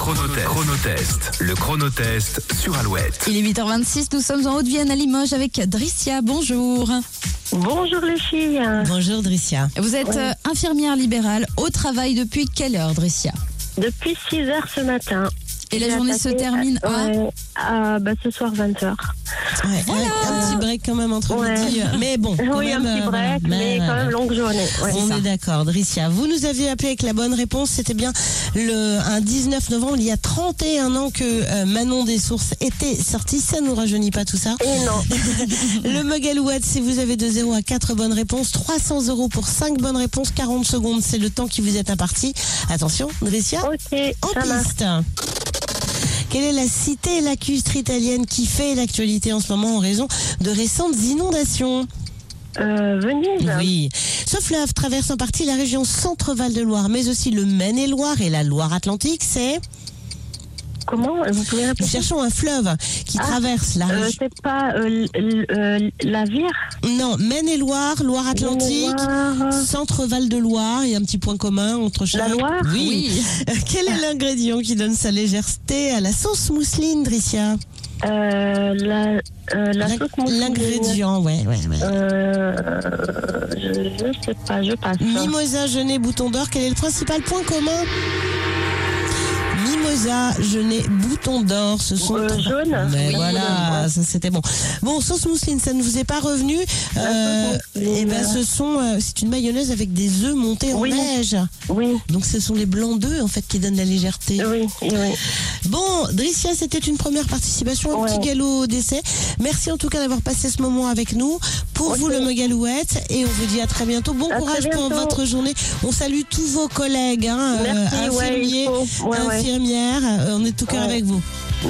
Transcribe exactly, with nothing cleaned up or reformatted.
chronotest. Chronotest. Le chronotest sur Alouette. Il est huit heures vingt-six, nous sommes en Haute-Vienne à Limoges avec Dricia. Bonjour. Bonjour les filles. Bonjour Dricia. Vous êtes euh, infirmière libérale au travail depuis quelle heure, Dricia? Depuis six heures ce matin. Et la J'ai journée attaqué, se termine à ouais, à, bah, ce soir vingt heures. Ouais, Voilà. un, un petit break quand même entre Ouais. midi. Mais bon, quand Oui, même, un petit euh, break, voilà. mais quand même longue journée. Ouais. On ça. est d'accord, Dricia. Vous nous aviez appelé avec la bonne réponse. C'était bien le un dix-neuf novembre, il y a trente et un ans que euh, Manon des Sources était sortie. Ça nous rajeunit pas tout ça. Et non. Le mug Alouette, si vous avez de zéro à quatre bonnes réponses, trois cents euros pour cinq bonnes réponses, quarante secondes, c'est le temps qui vous est imparti. Attention, Dricia, Ok, en ça marche. piste. Quelle est la cité lacustre italienne qui fait l'actualité en ce moment en raison de récentes inondations? Euh, Venise. Oui. Ce fleuve traverse en partie la région Centre-Val de Loire, mais aussi le Maine-et-Loire et la Loire-Atlantique. C'est... Comment? Vous pouvez Nous répéter? cherchons un fleuve qui Ah, traverse la euh, région... C'est pas euh, l- euh, la Vire? Non, Maine-et-Loire, Loire-Atlantique, Loire. Centre-Val de Loire. Il y a un petit point commun entre chaque... La Loire? Oui. Euh, Quel est l'ingrédient qui donne sa légèreté à la sauce mousseline, Dricia? Euh, la, euh, la L'ing- sauce mousseline. L'ingrédient, ouais, ouais, ouais. Euh, je, je sais pas, je passe. Mimosa, genêt, bouton d'or, quel est le principal point commun? Mimosa, genêt, bouton d'or, ce sont... Euh, jaune. Mais Oui, voilà, ouais. ça c'était bon. Bon, sauce mousseline, ça ne vous est pas revenu. Euh, sauce mousseline. et ben, ce sont, euh, c'est une mayonnaise avec des œufs montés en Oui. neige. Oui, Donc, ce sont les blancs d'œufs en fait qui donnent la légèreté. oui, oui. Bon, Dricia, c'était une première participation, un Ouais. petit galop d'essai. Merci en tout cas d'avoir passé ce moment avec nous. Pour Ok. vous, le Megalouette, et on vous dit à très bientôt. Bon À courage très pour bientôt. votre journée. On salue tous vos collègues, hein, Merci, ouais, infirmiers, il faut. Ouais, ouais. infirmières. Euh, On est de tout cœur Ouais. avec vous.